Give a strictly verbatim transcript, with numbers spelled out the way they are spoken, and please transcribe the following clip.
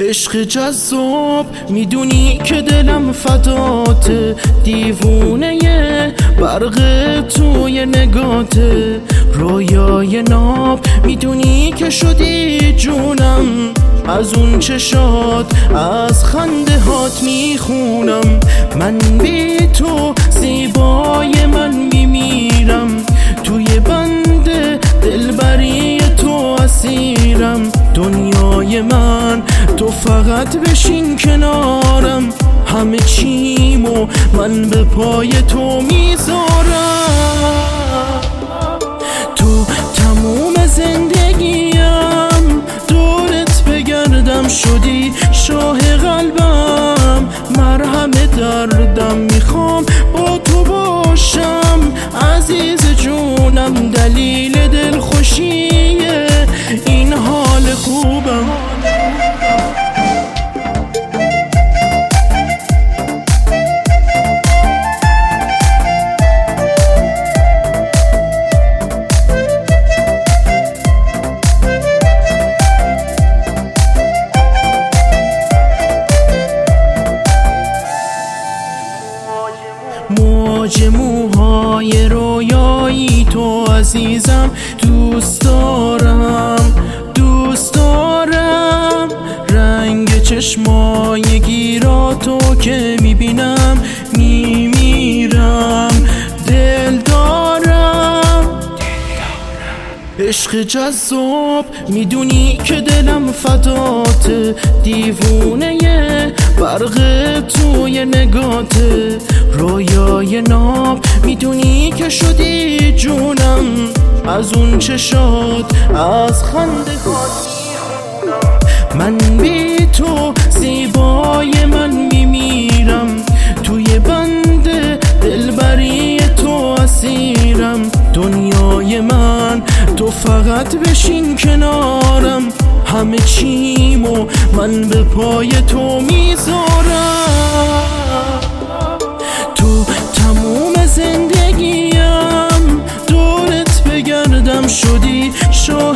عشق جذاب میدونی که دلم فداته، دیوونه برق توی نگاته، رویای ناب میدونی که شدی جونم، از اون چشات از خنده هات میخونم، من بی تو زیبای من میمیرم، توی بند دلبری تو اسیرم، دنیای من تو فقط بشین کنارم، همه چیمو من به پای تو میذارم، تو تموم زندگیم دورت بگردم، شدی شاه قلبم، مرهم دردم، میخوام با تو باشم عزیز جونم، دلیل دلخوشی این حال خوبم. موج موهای رویایی تو عزیزم، دوست دارم دوست دارم، رنگ چشمای گیراتو که میبینم میمیرم، دل دارم عشق جذاب میدونی که دلم فداته، دیوونه برق توی نگاته، رویای ناب میدونی که شدی جونم، از اون چشات از خنده هات من بی تو زیبای من میمیرم، توی بند دلبری تو اسیرم، دنیای من تو فقط بشین کنارم، همه چیمو من به پای تو میذارم، تو تموم زندگیم دورت بگردم، شدی شاه